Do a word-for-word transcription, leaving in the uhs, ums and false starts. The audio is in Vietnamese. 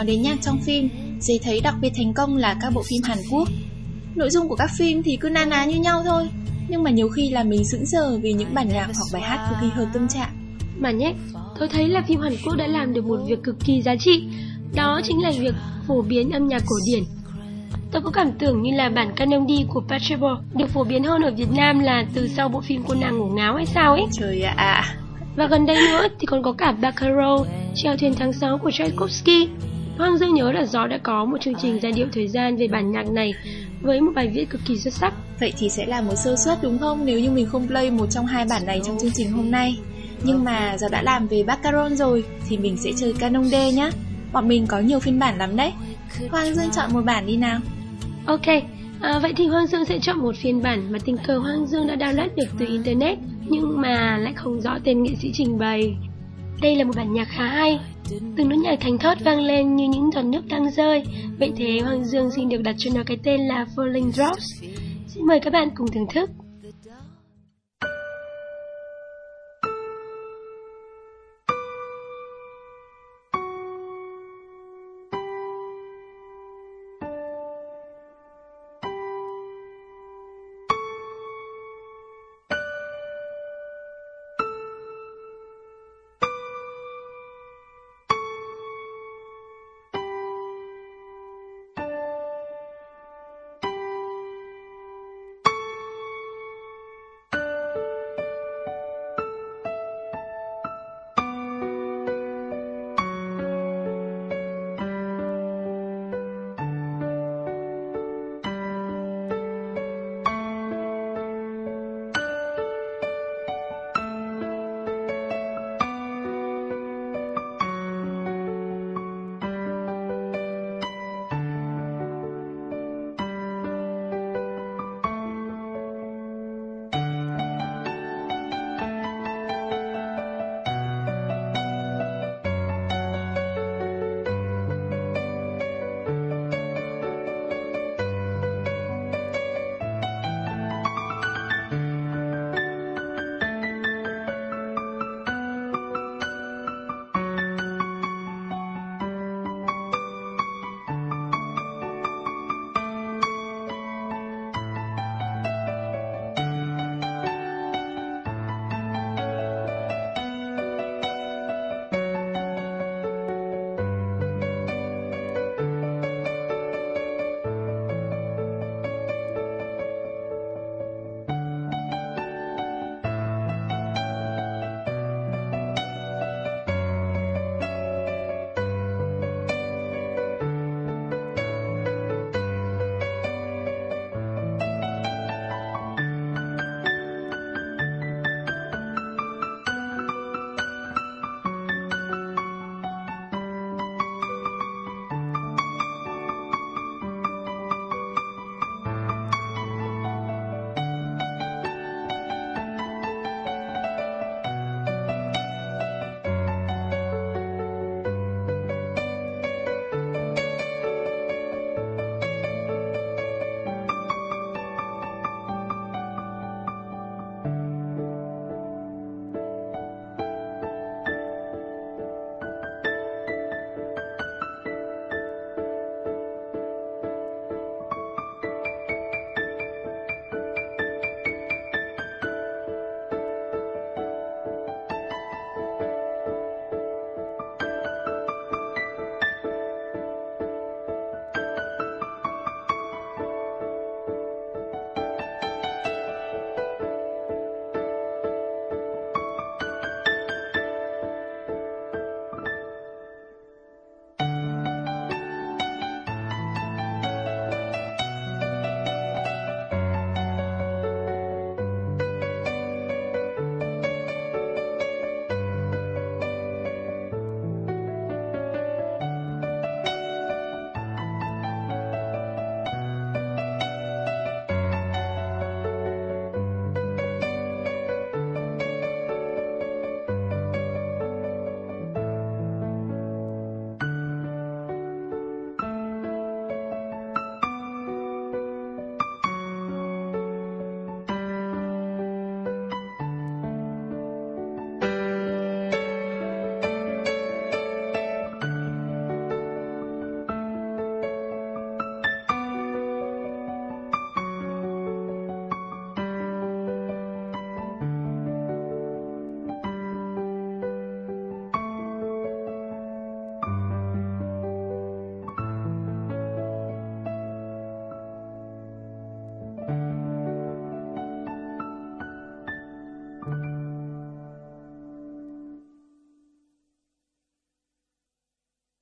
nói đến nhạc trong phim, Dế thấy đặc biệt thành công là các bộ phim Hàn Quốc. Nội dung của các phim thì cứ na ná như nhau thôi, nhưng mà nhiều khi là mình sững sờ vì những bản nhạc hoặc bài hát cực kỳ hợp tâm trạng. Mà nhé, tôi thấy là phim Hàn Quốc đã làm được một việc cực kỳ giá trị, đó chính là việc phổ biến âm nhạc cổ điển. Tôi có cảm tưởng như là bản Canon D của Patrable được phổ biến hơn ở Việt Nam là từ sau bộ phim Cô nàng ngổ ngáo hay sao ấy. Trời ạ à. Và gần đây nữa thì còn có cả Baccarat, Chèo thuyền tháng sáu của Tchaikovsky. Hoàng Dương nhớ là Gió đã có một chương trình giai điệu thời gian về bản nhạc này với một bài viết cực kỳ xuất sắc. Vậy thì sẽ là một sơ suất đúng không nếu như mình không play một trong hai bản này trong chương trình hôm nay. Nhưng mà Gió đã làm về Baccarat rồi thì mình sẽ chơi Canon D nhá. Bọn mình có nhiều phiên bản lắm đấy. Hoàng Dương chọn một bản đi nào. Ok, à, vậy thì Hoàng Dương sẽ chọn một phiên bản mà tình cờ Hoàng Dương đã download được từ Internet nhưng mà lại không rõ tên nghệ sĩ trình bày. Đây là một bản nhạc khá hay, từng nốt nhạc thánh thót vang lên như những giọt nước đang rơi. Vậy thế Hoàng Dương xin được đặt cho nó cái tên là Falling Drops. Xin mời các bạn cùng thưởng thức.